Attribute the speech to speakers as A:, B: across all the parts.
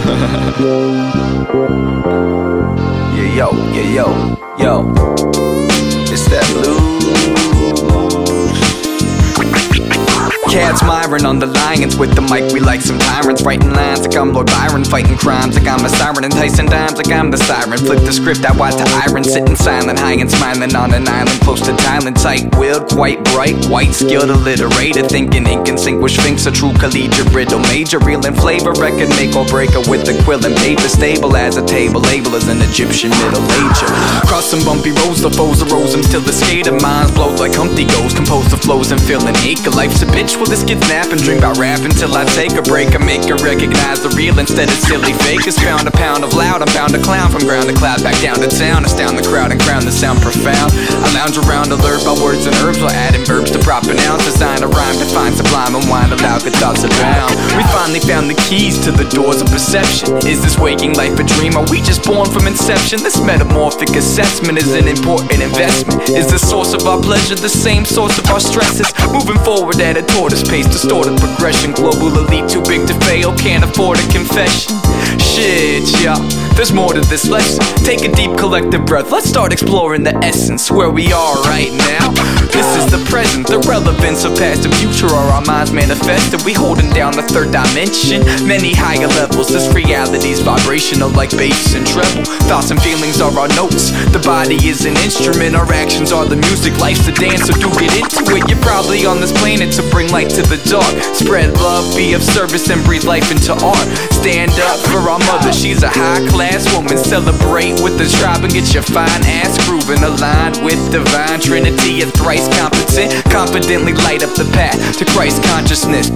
A: yo. It's that blues. Cats Myron on the lions with the mic. We like some tyrants, writing lines like I'm Lord Byron, fighting crimes like I'm a siren, enticing dimes like I'm the siren. Flip the script, I watch the iron, sitting silent, high and smiling on an island close to Thailand. Tight-willed, quite bright, white, skilled illiterator, thinking ink and sync with sphinx, a true collegiate riddle. Major, real in flavor, record make or breaker with the quill and paper, stable as a table, label as an Egyptian middle ager. Cross some bumpy roads, the foes arose until the skater minds blowed like Humpty goes, compose the flows and feel an ache. Life's a bitch, well this gets nap and dream about rap until I take a break and make her recognize the real instead of silly fakers. Found a pound of loud, I'm bound to clown from ground to cloud, back down to town, astound the crowd and crown the sound profound. I lounge around alert by words and herbs while adding verbs to proper nouns, design a rhyme, define sublime and wind aloud, good thoughts abound. We finally found the keys to the doors of perception. Is this waking life a dream? Are we just born from inception? This metamorphic assessment is an important investment. Is the source of our pleasure the same source of our stresses? Moving forward at a tortoise pace, distorted progression. Global elite too big to fail, can't afford a confession. Shit, yeah, there's more to this lesson. Take a deep collective breath, let's start exploring the essence. Where we are right now, this is the present. The relevance of past and future are our minds manifested. We holding down the third dimension, many higher levels. This reality's vibrational like bass and treble. Thoughts and feelings are our notes, the body is an instrument. Our actions are the music, life's a dance, so do get into it. You're probably on this planet to bring light to the dark. Spread love, be of service, and breathe life into art. Stand up for our mother, she's a high-class woman. Celebrate with the tribe and get your fine ass grooving. Aligned with divine trinity, a thrice competent. Confidently light up the path to Christ consciousness.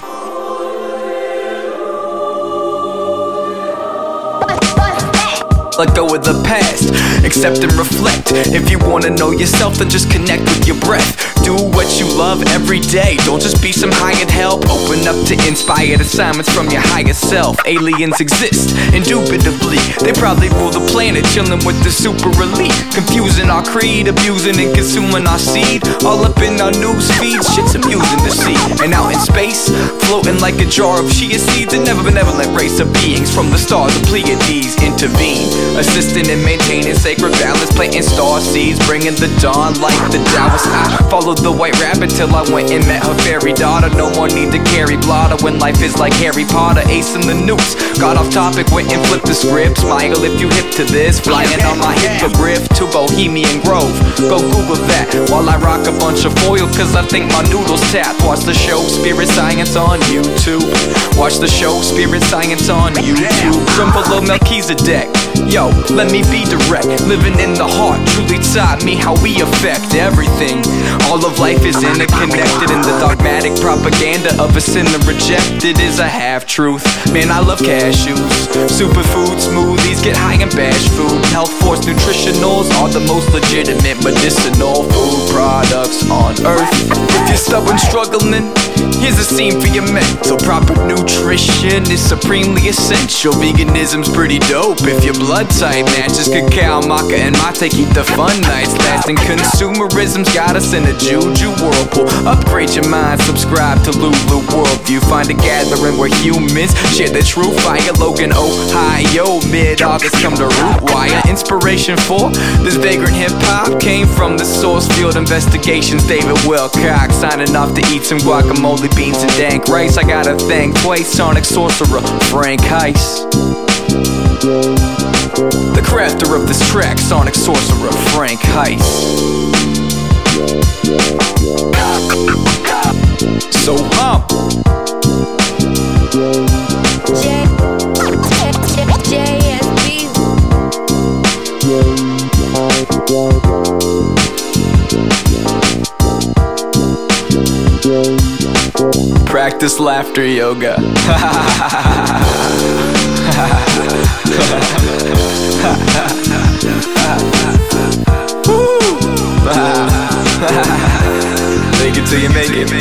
A: Let go of the past, accept and reflect. If you wanna know yourself, then just connect with your breath. Do what you love every day, don't just be some hired help. Open up to inspired assignments from your higher self. Aliens exist, indubitably. They probably rule the planet, chilling with the super elite. Confusing our creed, abusing and consuming our seed. All up in our news feeds, shit's amusing to see. And out in space, floating like a jar of chia seeds. A never benevolent race of beings from the stars, the Pleiades intervene. Assisting and maintaining sacred balance, planting star seeds, bringing the dawn like the Taoist. I followed the white rabbit till I went and met her fairy daughter. No more need to carry blotter when life is like Harry Potter, acing the nukes. Got off topic, went and flipped the script. Smile if you hip to this, flying on my hippogriff to Bohemian Grove. Go Google that while I rock a bunch of foil, cause I think my noodles tapped. Watch the show Spirit Science on YouTube. Watch the show Spirit Science on YouTube. From below Melchizedek. Yo, let me be direct, living in the heart truly taught me how we affect everything. All of life is interconnected, and the dogmatic propaganda of a sinner rejected is a half-truth. Man, I love cashews, superfood smoothies, get high and bash food. Health Force nutritionals are the most legitimate medicinal food products on earth. If you're stubborn, struggling, here's a scene for your mental. Proper nutrition is supremely essential. Veganism's pretty dope if your blood type matches. Cacao, maca, and mate keep the fun nights lasting. Consumerism's got us in a juju whirlpool. Upgrade your mind, subscribe to Lulu Worldview. Find a gathering where humans share the true fire. Logan, Ohio, mid-August come to Rootwire. Inspiration for this vagrant hip-hop came from the Source Field Investigations. David Wilcox signing off to eat some guacamole, beans, and dank rice. I gotta thank twice Sonic Sorcerer Frank Heiss, the crafter of this track, Sonic Sorcerer Frank Heiss. So practice laughter yoga. Make it till you make it.